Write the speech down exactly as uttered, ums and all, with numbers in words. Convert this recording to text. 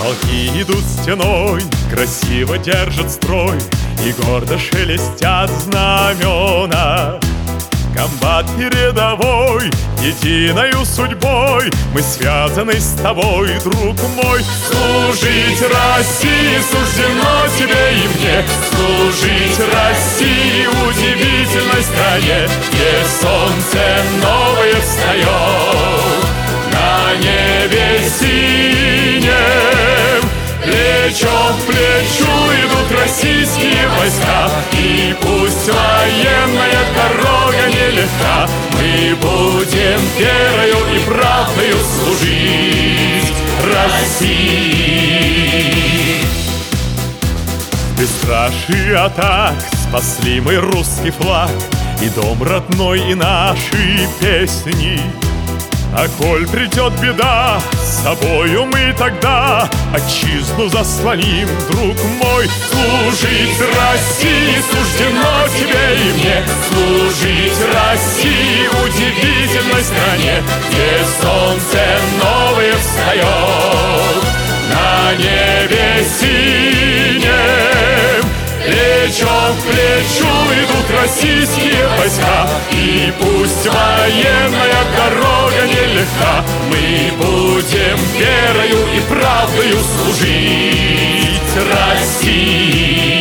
Полки идут стеной, красиво держат строй, и гордо шелестят знамена. Комбат передовой, единою судьбой мы связаны с тобой, друг мой. Служить России суждено тебе и мне, служить России, удивительной стране, где солнце новое встает на небе синем. Плечом к плечу идут российские войска, и пусть военная дорога нелегка, мы будем верою и правдою служить России. В бесстрашии атак спасли мы русский флаг, и дом родной, и наши песни. А коль придет беда, с собою мы тогда отчизну заслоним, друг мой. Служить России суждено тебе и мне, служить России, удивительной стране, где солнце новое встает на небе синем. Плечом к плечу идут российские войска, и пусть военная дорога нелегка, мы будем верою и правдою служить России.